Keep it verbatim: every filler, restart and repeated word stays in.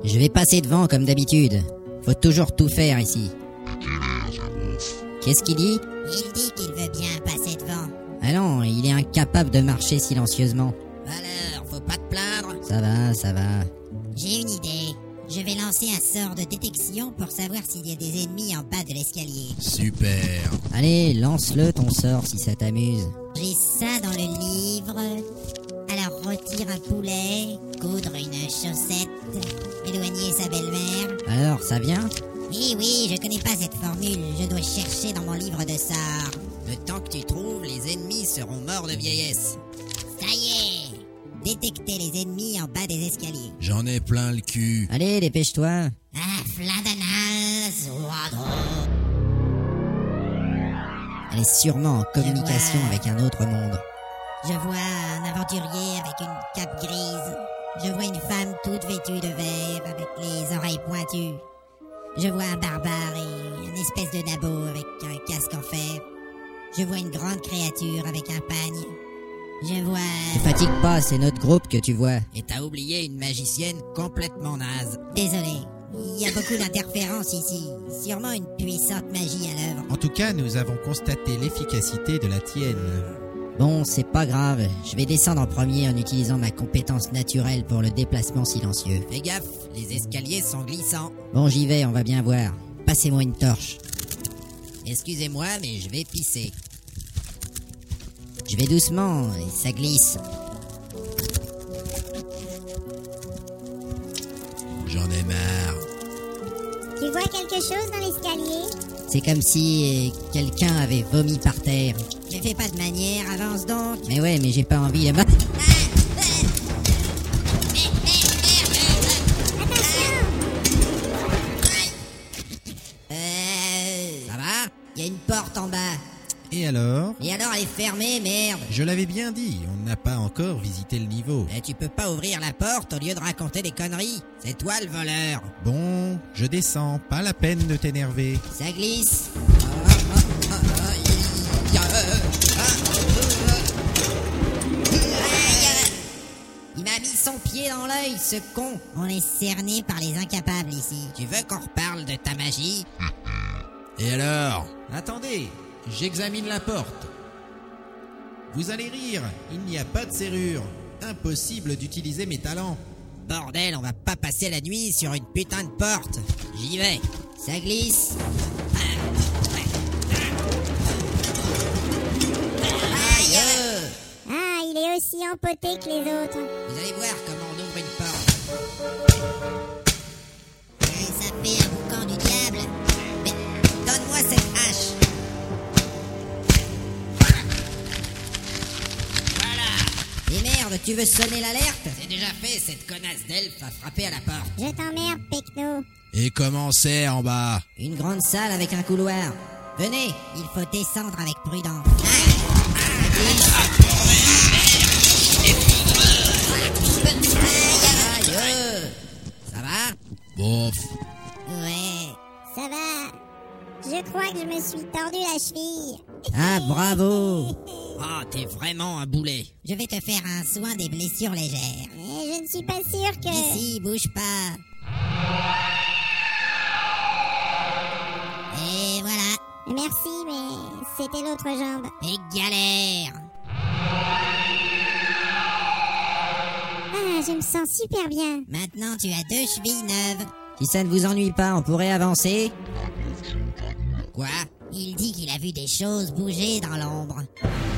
Je vais passer devant comme d'habitude. Faut toujours tout faire ici. Qu'est-ce qu'il dit? Il dit qu'il veut bien passer devant. Ah non, il est incapable de marcher silencieusement. Alors, faut pas te plaindre. Ça va, ça va. J'ai une idée. Je vais lancer un sort de détection pour savoir s'il y a des ennemis en bas de l'escalier. Super. Allez, lance-le ton sort si ça t'amuse. J'ai ça dans le livre. Alors retire un poulet, coudre une chaussette, éloigner sa belle-mère. Alors, ça vient? Oui, oui, je connais pas cette formule. Je dois chercher dans mon livre de sorts. Le temps que tu trouves, les ennemis seront morts de vieillesse. Ça y est. Détecter les ennemis en bas des escaliers. J'en ai plein le cul. Allez, dépêche-toi. Ah, Fladana, Zoadro. Elle est sûrement en communication vois. avec un autre monde. Je vois un aventurier avec une cape grise. Je vois une femme toute vêtue de vert avec les oreilles pointues. Je vois un barbare et une espèce de nabo avec un casque en fer. Je vois une grande créature avec un pagne. Je vois... Ne fatigue pas, c'est notre groupe que tu vois. Et t'as oublié une magicienne complètement naze. Désolé, il y a beaucoup d'interférences ici. Sûrement une puissante magie à l'œuvre. En tout cas, nous avons constaté l'efficacité de la tienne. Bon, c'est pas grave. Je vais descendre en premier en utilisant ma compétence naturelle pour le déplacement silencieux. Fais gaffe, les escaliers sont glissants. Bon, j'y vais, on va bien voir. Passez-moi une torche. Excusez-moi, mais je vais pisser. Je vais doucement et ça glisse. J'en ai marre. Tu vois quelque chose dans l'escalier? C'est comme si euh, quelqu'un avait vomi par terre. Je fais pas de manière, avance donc. Mais ouais, mais j'ai pas envie de... Euh... Ça va? Il y a une porte en bas. Et alors? Et alors elle est fermée, merde. Je l'avais bien dit, on n'a pas encore visité le niveau. Et tu peux pas ouvrir la porte au lieu de raconter des conneries. C'est toi le voleur. Bon, je descends, pas la peine de t'énerver. Ça glisse. Il m'a mis son pied dans l'œil, ce con. On est cerné par les incapables ici. Tu veux qu'on reparle de ta magie? Et alors? Attendez, j'examine la porte. Vous allez rire, il n'y a pas de serrure. Impossible d'utiliser mes talents. Bordel, on va pas passer la nuit sur une putain de porte. J'y vais. Ça glisse. Aïe! Ah, il est aussi empoté que les autres. Vous allez voir comment on ouvre une porte. Eh, ça fait un boucan du diable. Mais donne-moi cette hache. Voilà. Et merde, tu veux sonner l'alerte? C'est déjà fait, cette connasse d'elfe a frappé à la porte. Je t'emmerde, Pecno. Et comment c'est en bas? Une grande salle avec un couloir. Venez, il faut descendre avec prudence. Aïe! Ça va? Bof. Ouais. Ça va? Je crois que je me suis tordu la cheville. Ah, bravo! Oh, t'es vraiment un boulet. Je vais te faire un soin des blessures légères. Mais je ne suis pas sûre que... Ici, bouge pas. Et voilà. Merci, mais c'était l'autre jambe. Et galère. Ah, je me sens super bien. Maintenant, tu as deux chevilles neuves. Si ça ne vous ennuie pas, on pourrait avancer? Quoi? Il dit qu'il a vu des choses bouger dans l'ombre.